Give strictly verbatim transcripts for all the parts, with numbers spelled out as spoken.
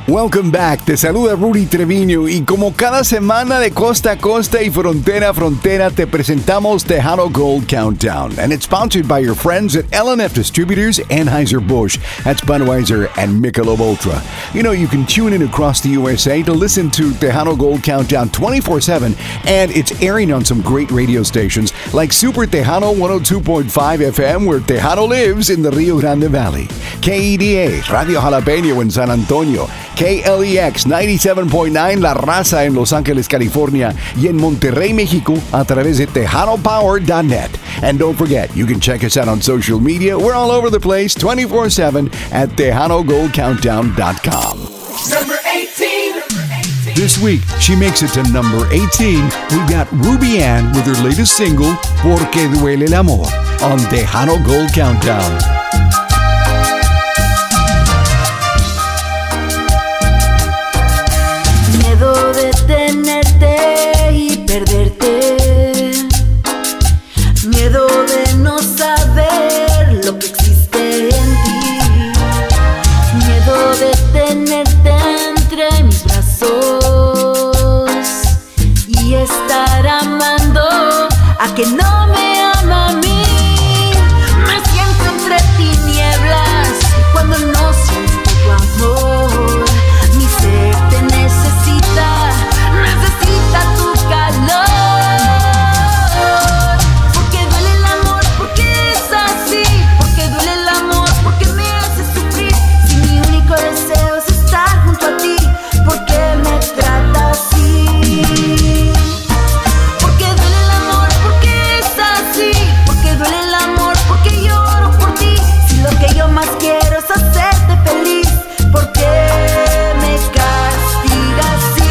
Welcome back, te saluda Rudy Treviño y como cada semana de costa a costa y frontera a frontera te presentamos Tejano Gold Countdown, and it's sponsored by your friends at L and F Distributors, Anheuser-Busch, that's Budweiser and Michelob Ultra. You know, you can tune in across the U S A to listen to Tejano Gold Countdown twenty-four seven, and it's airing on some great radio stations like Super Tejano one oh two point five F M, where Tejano lives in the Rio Grande Valley, K E D A, Radio Jalapeno in San Antonio, K L E X ninety-seven point nine La Raza en Los Ángeles, California, y en Monterrey, México, a través de tejano power dot net. And don't forget, you can check us out on social media. We're all over the place, twenty-four seven at tejano gold countdown dot com. Number eighteen. This week, she makes it to number eighteen. We've got Ruby Ann with her latest single, Porque Duele el Amor, on Tejano Gold Countdown. Miedo de tenerte y perderte, miedo de no saber lo que existe en ti, miedo de tenerte entre mis brazos y estar amando a que no me ama a mí. Me siento entre tinieblas cuando no siento tu amor. Mi ser te necesita, necesita tu calor. Porque duele el amor, porque es así. Porque duele el amor, porque me hace sufrir. Si mi único deseo es estar junto a ti, ¿por qué me trata así? Porque duele el amor, porque es así. Porque duele el amor, porque lloro por ti. Si lo que yo más quiero es hacerte feliz, ¿por qué me castiga así?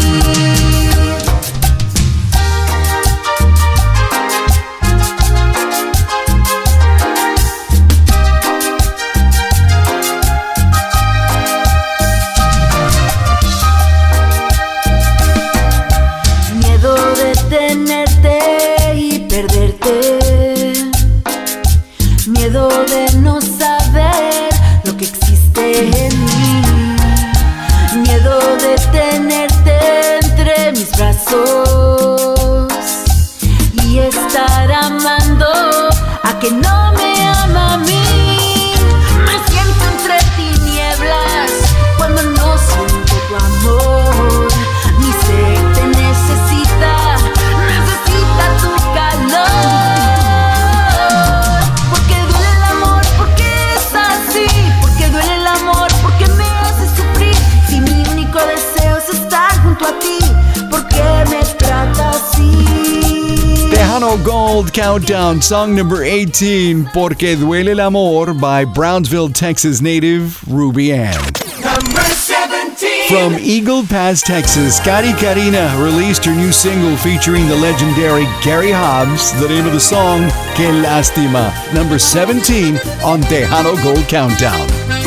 Miedo de tenerte y perderte, miedo de no saber lo que existe en mí, miedo de tenerte entre mis brazos y estar amando a que no me ama a mí. Me siento entre tinieblas cuando no siento tu amor. Mi ser te necesita, necesita tu calor. Porque duele el amor, porque es así. Porque duele el amor, porque me hace sufrir. Si mi único deseo es estar junto a ti, ¿por qué me trata así? Tejano Gold Countdown, song number eighteen, Porque Duele el Amor, by Brownsville, Texas native Ruby Ann. Number seventeen. From Eagle Pass, Texas, Cari Carina released her new single featuring the legendary Gary Hobbs. The name of the song, Que Lástima, number seventeen on Tejano Gold Countdown.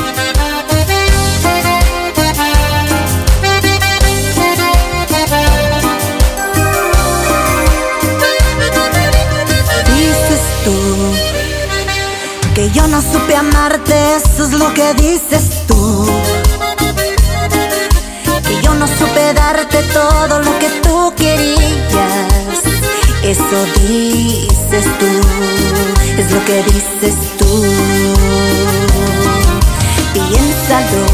Dices tú que yo no supe amarte, eso es lo que dices tú. Que yo no supe darte todo lo que tú querías, eso dices tú, es lo que dices tú. Piénsalo,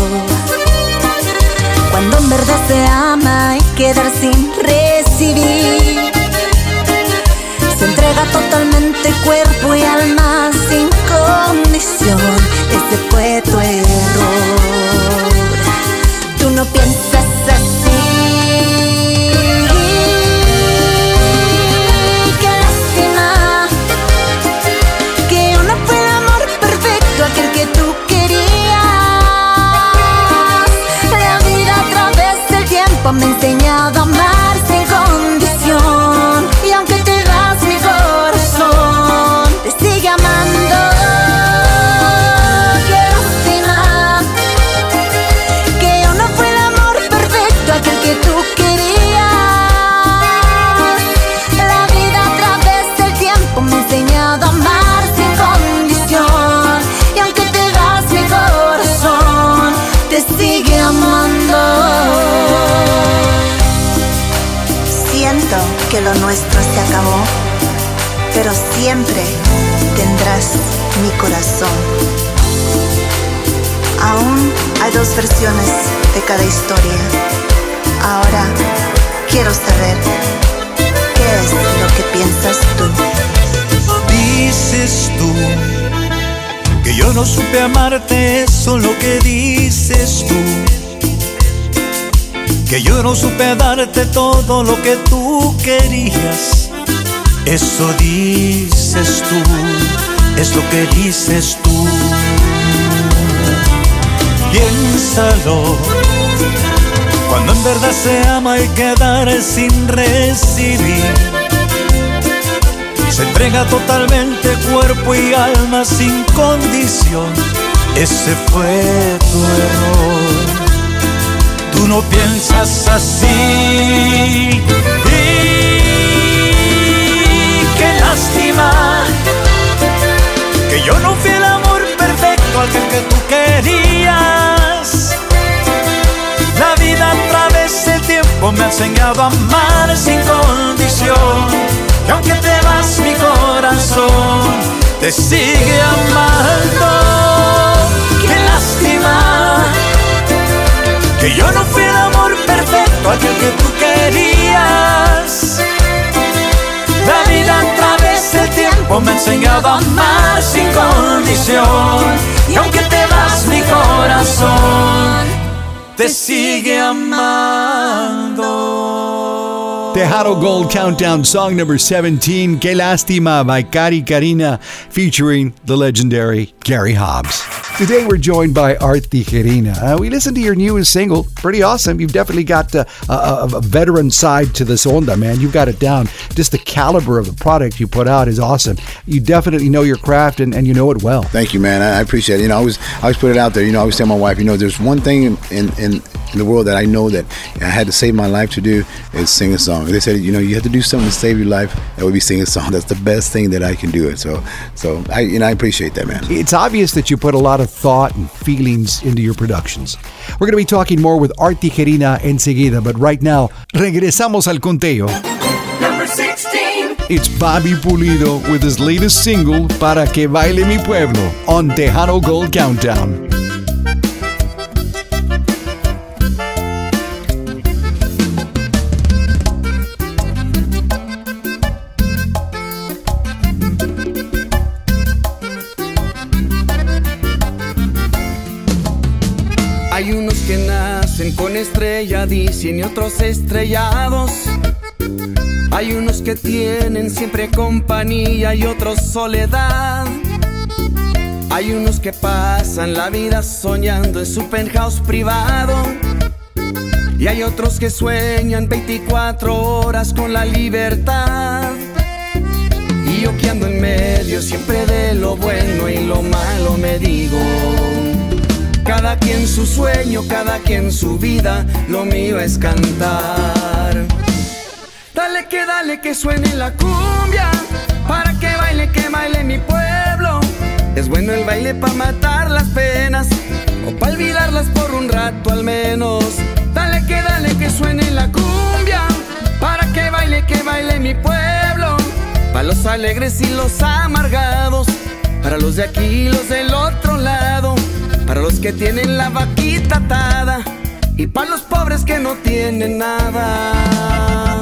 cuando en verdad se ama hay que dar sin recibir. Se entrega totalmente cuerpo y alma sin condición. Ese fue tu error. Tú no piensas así. Qué lástima que yo no fue el amor perfecto, aquel que tú querías. La vida a través del tiempo me ha enseñado a amar sin condición. Y aunque te vas, mi corazón te sigue amando. Qué lástima que yo no fue el amor perfecto, aquel que tú querías. La vida a través del tiempo me ha enseñado a amar sin condición. Y aunque te vas, mi corazón te sigue amando. que lo nuestro se acabó, pero siempre tendrás mi corazón. Aún hay dos versiones de cada historia. Ahora quiero saber qué es lo que piensas tú. Dices tú que yo no supe amarte, eso es lo que dices tú. Que yo no supe darte todo lo que tú querías, eso dices tú, es lo que dices tú. Piénsalo, cuando en verdad se ama hay que dar sin recibir. Se entrega totalmente cuerpo y alma sin condición, ese fue tu error. Tú no piensas así. Y qué lástima que yo no fui el amor perfecto al que, que tú querías. La vida a través del tiempo me ha enseñado a amar sin condición. Y aunque te vas, mi corazón te sigue amando. Qué lástima que yo no fui el amor perfecto, aquel que tú querías. La vida a través del tiempo me ha enseñado a amar sin condición. Y aunque te vas, mi corazón te sigue amando. Tejano Gold Countdown, song number seventeen, Que Lástima by Cari Carina, featuring the legendary Gary Hobbs. Today we're joined by Art Tijerina. Uh, we listened to your newest single. Pretty awesome. You've definitely got uh, a, a veteran side to this onda, man. You've got it down. Just the caliber of the product you put out is awesome. You definitely know your craft and, and you know it well. Thank you, man. I appreciate it. You know, I always, I always put it out there. You know, I always tell my wife, you know, there's one thing in, in, in the world that I know that I had to save my life to do is sing a song. They said, you know, you have to do something to save your life. That would be sing a song. That's the best thing that I can do it. So, so I, you know, I appreciate that, man. It's obvious that you put a lot of thought and feelings into your productions. We're going to be talking more with Art Tijerina enseguida, but right now, regresamos al conteo. Number sixteen. It's Bobby Pulido with his latest single, Para que baile mi pueblo, on Tejano Gold Countdown. Hay unos que nacen con estrella, dicen, y otros estrellados. Hay unos que tienen siempre compañía y otros soledad. Hay unos que pasan la vida soñando en su penthouse privado. Y hay otros que sueñan veinticuatro horas con la libertad. Y yo que ando en medio siempre de lo bueno y lo malo me digo, cada quien su sueño, cada quien su vida, lo mío es cantar. Dale que dale que suene la cumbia, para que baile, que baile mi pueblo. Es bueno el baile pa' matar las penas, o pa' olvidarlas por un rato al menos. Dale que dale que suene la cumbia, para que baile, que baile mi pueblo. Pa' los alegres y los amargados, para los de aquí y los del otro lado, para los que tienen la vaquita atada y para los pobres que no tienen nada.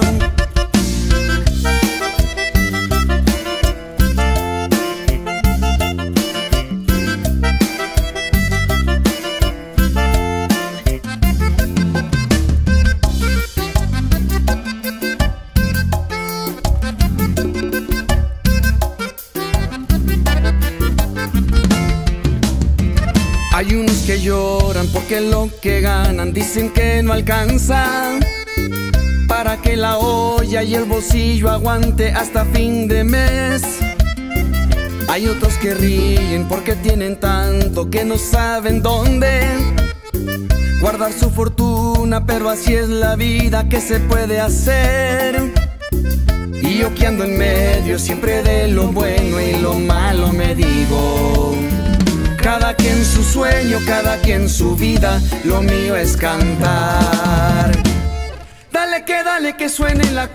Hay unos que lloran porque lo que ganan dicen que no alcanza para que la olla y el bolsillo aguante hasta fin de mes. Hay otros que ríen porque tienen tanto que no saben dónde guardar su fortuna, pero así es la vida, que se puede hacer. Y yo que ando en medio siempre de lo bueno y lo malo me digo, cada quien su sueño, cada quien su vida, lo mío es cantar. Dale que dale que suene la cumbia,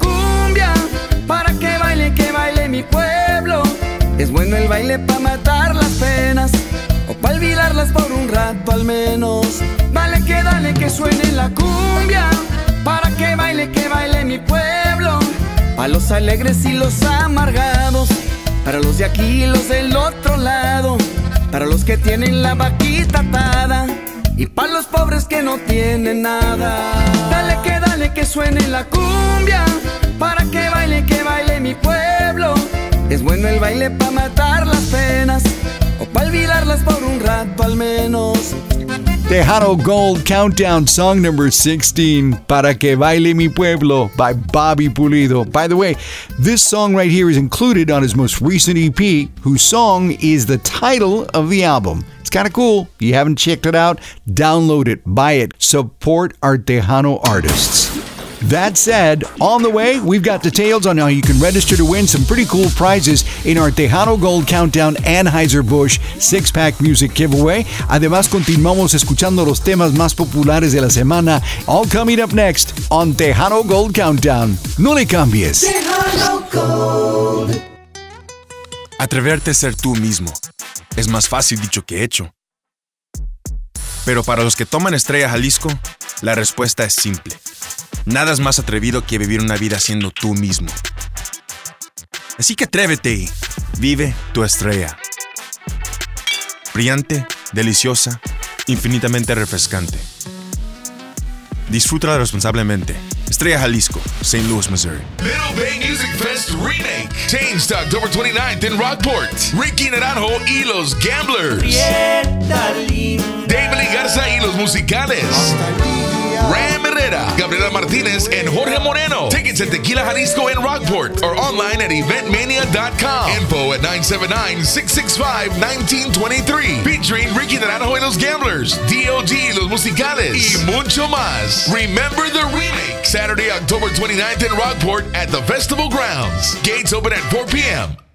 cumbia, para que baile, que baile mi pueblo. Es bueno el baile pa' matar las penas, o pa' olvidarlas por un rato al menos. Dale que dale que suene la cumbia, para que baile, que baile mi pueblo. Pa' los alegres y los amargados, para los de aquí y los del otro lado, para los que tienen la vaquita atada y pa' los pobres que no tienen nada. Dale que dale que suene la cumbia, para que baile, que baile mi pueblo. Es bueno el baile pa' matar las penas, o pa' olvidarlas por un rato al menos. Tejano Gold Countdown song number sixteen, Para que baile mi pueblo by Bobby Pulido. By the way, this song right here is included on his most recent E P, whose song is the title of the album. It's kind of cool. If you haven't checked it out, download it, buy it, support our Tejano artists. That said, on the way, we've got details on how you can register to win some pretty cool prizes in our Tejano Gold Countdown Anheuser-Busch six-pack music giveaway. Además, continuamos escuchando los temas más populares de la semana. All coming up next on Tejano Gold Countdown. No le cambies. Tejano Gold. Atreverte a ser tú mismo es más fácil dicho que hecho. Pero para los que toman Estrella Jalisco, la respuesta es simple. Nada es más atrevido que vivir una vida siendo tú mismo. Así que atrévete y vive tu estrella. Brillante, deliciosa, infinitamente refrescante. Disfrútala responsablemente. Estrella Jalisco, Saint Louis, Missouri. Little Bay Music Fest Remake. Changed October twenty-ninth in Rockport. Ricky Naranjo y los Gamblers. David Lee Garza y los Musicales. Ram Herrera, Gabriela Martínez, and Jorge Moreno. Tickets at Tequila Jalisco in Rockport or online at event mania dot com. Info at nine seven nine, six six five, one nine two three. Featuring Ricky Naranjo y los Gamblers, D O G y los Musicales, y mucho más. Remember the Remake. Saturday, October twenty-ninth in Rockport at the Festival Grounds. Gates open at four p.m.